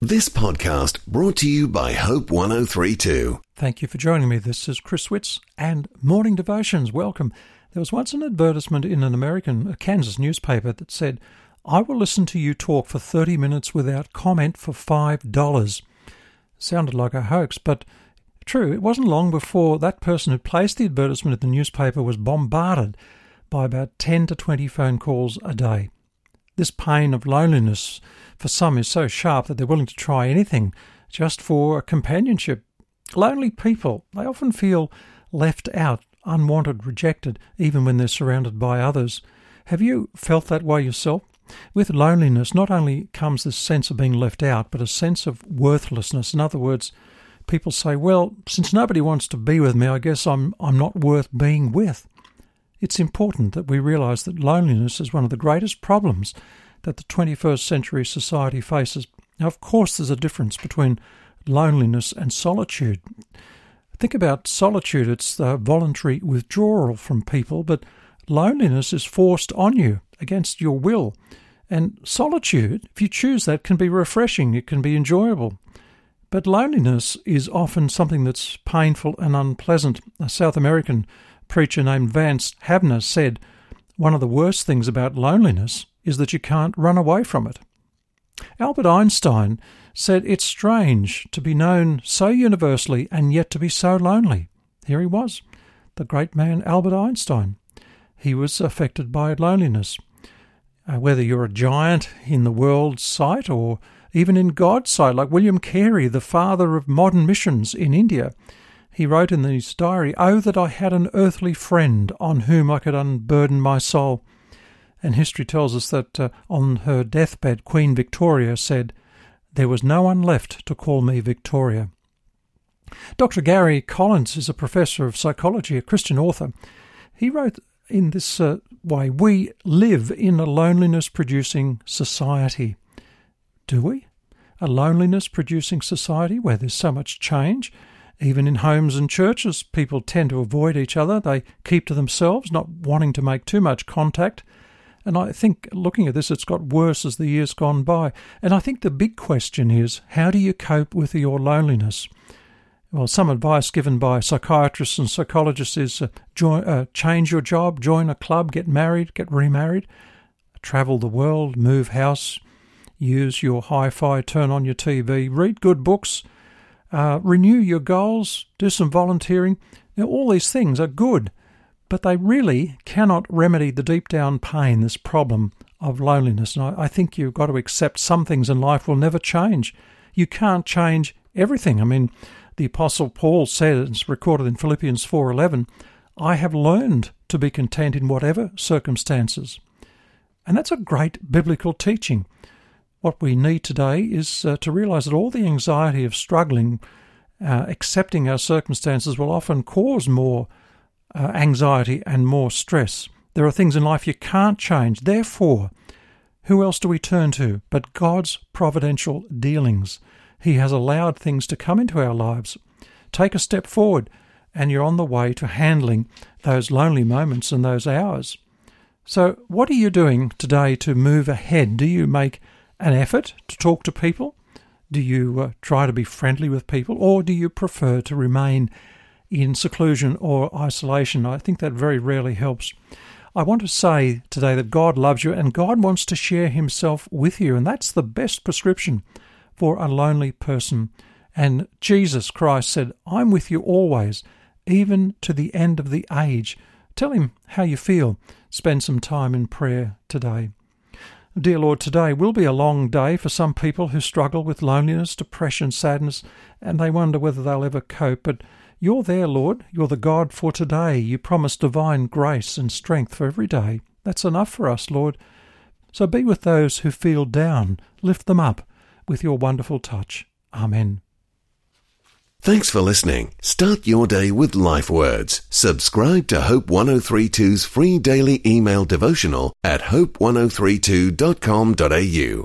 This podcast brought to you by Hope 1032. Thank you for joining me. This is Chris Witts and Morning Devotions. Welcome. There was once an advertisement in a Kansas newspaper that said, "I will listen to you talk for 30 minutes without comment for $5. Sounded like a hoax, but true. It wasn't long before that person who placed the advertisement in the newspaper was bombarded by about 10 to 20 phone calls a day. This pain of loneliness for some is so sharp that they're willing to try anything just for companionship. Lonely people, they often feel left out, unwanted, rejected, even when they're surrounded by others. Have you felt that way yourself? With loneliness, not only comes this sense of being left out, but a sense of worthlessness. In other words, people say, well, since nobody wants to be with me, I guess I'm not worth being with. It's important that we realise that loneliness is one of the greatest problems that the 21st century society faces. Now, of course, there's a difference between loneliness and solitude. Think about solitude. It's the voluntary withdrawal from people, but loneliness is forced on you against your will. And solitude, if you choose that, can be refreshing. It can be enjoyable. But loneliness is often something that's painful and unpleasant. A South American preacher named Vance Havner said, "One of the worst things about loneliness is that you can't run away from it." Albert Einstein said it's strange to be known so universally and yet to be so lonely. Here he was, the great man Albert Einstein. He was affected by loneliness. Whether you're a giant in the world's sight or even in God's sight, like William Carey, the father of modern missions in India, he wrote in his diary, "Oh, that I had an earthly friend on whom I could unburden my soul." And history tells us that on her deathbed, Queen Victoria said, "There was no one left to call me Victoria." Dr. Gary Collins is a professor of psychology, a Christian author. He wrote in this way, "We live in a loneliness-producing society." Do we? A loneliness-producing society where there's so much change? Even in homes and churches, people tend to avoid each other. They keep to themselves, not wanting to make too much contact. And I think looking at this, it's got worse as the years gone by. And I think the big question is, how do you cope with your loneliness? Well, some advice given by psychiatrists and psychologists is change your job, join a club, get married, get remarried, travel the world, move house, use your hi-fi, turn on your TV, read good books, renew your goals, do some volunteering. Now, all these things are good, but they really cannot remedy the deep down pain, this problem of loneliness. And I think you've got to accept some things in life will never change. You can't change everything. I mean, the Apostle Paul said, it's recorded in Philippians 4:11, "I have learned to be content in whatever circumstances." And that's a great biblical teaching. What we need today is to realise that all the anxiety of struggling, accepting our circumstances will often cause more anxiety and more stress. There are things in life you can't change. Therefore, who else do we turn to but God's providential dealings? He has allowed things to come into our lives. Take a step forward and you're on the way to handling those lonely moments and those hours. So what are you doing today to move ahead? Do you make an effort to talk to people? Do you try to be friendly with people? Or do you prefer to remain in seclusion or isolation? I think that very rarely helps. I want to say today that God loves you and God wants to share himself with you, and that's the best prescription for a lonely person. And Jesus Christ said, "I'm with you always, even to the end of the age." Tell him how you feel. Spend some time in prayer today. Dear Lord, today will be a long day for some people who struggle with loneliness, depression, sadness, and they wonder whether they'll ever cope. But you're there, Lord. You're the God for today. You promise divine grace and strength for every day. That's enough for us, Lord. So be with those who feel down. Lift them up with your wonderful touch. Amen. Thanks for listening. Start your day with Life Words. Subscribe to Hope 1032's free daily email devotional at hope1032.com.au.